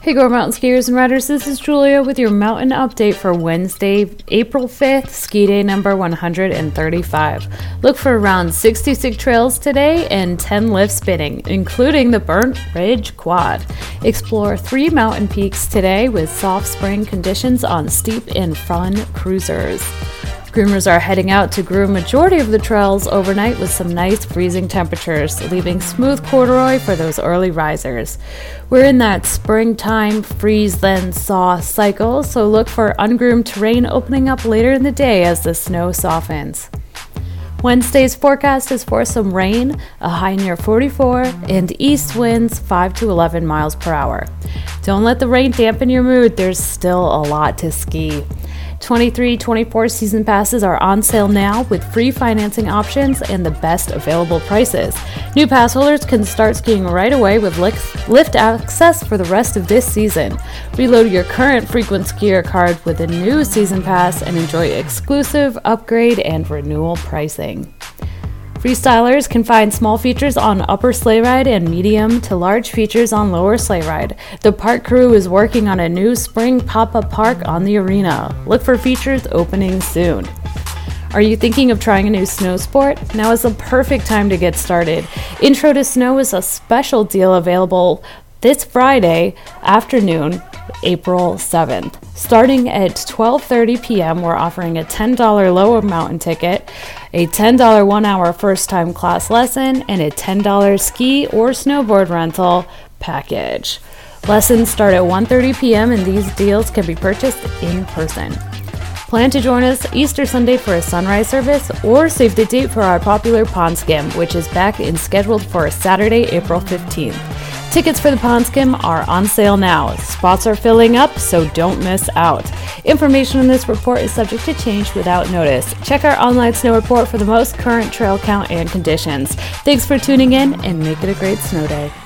Hey Gore Mountain skiers and riders, this is Julia with your mountain update for Wednesday, April 5th, ski day number 135. Look for around 66 trails today and 10 lifts spinning, including the Burnt Ridge Quad. Explore 3 mountain peaks today with soft spring conditions on steep and fun cruisers. Groomers are heading out to groom majority of the trails overnight with some nice freezing temperatures, leaving smooth corduroy for those early risers. We're in that springtime freeze then thaw cycle, so look for ungroomed terrain opening up later in the day as the snow softens. Wednesday's forecast is for some rain, a high near 44, and east winds 5 to 11 miles per hour. Don't let the rain dampen your mood, there's still a lot to ski. 23-24 season passes are on sale now with free financing options and the best available prices. New pass holders can start skiing right away with lift access for the rest of this season. Reload your current frequent skier card with a new season pass and enjoy exclusive upgrade and renewal pricing. Freestylers can find small features on upper sleigh ride and medium to large features on lower sleigh ride. The park crew is working on a new spring pop-up park on the arena. Look for features opening soon. Are you thinking of trying a new snow sport? Now is the perfect time to get started. Intro to Snow is a special deal available this Friday afternoon, April 7th. Starting at 12:30 p.m., we're offering a $10 lower mountain ticket, a $10 1-hour first-time class lesson, and a $10 ski or snowboard rental package. Lessons start at 1:30 p.m., and these deals can be purchased in person. Plan to join us Easter Sunday for a sunrise service, or save the date for our popular pond skim, which is back and scheduled for Saturday, April 15th. Tickets for the pond skim are on sale now. Spots are filling up, so don't miss out. Information on this report is subject to change without notice. Check our online snow report for the most current trail count and conditions. Thanks for tuning in, and make it a great snow day.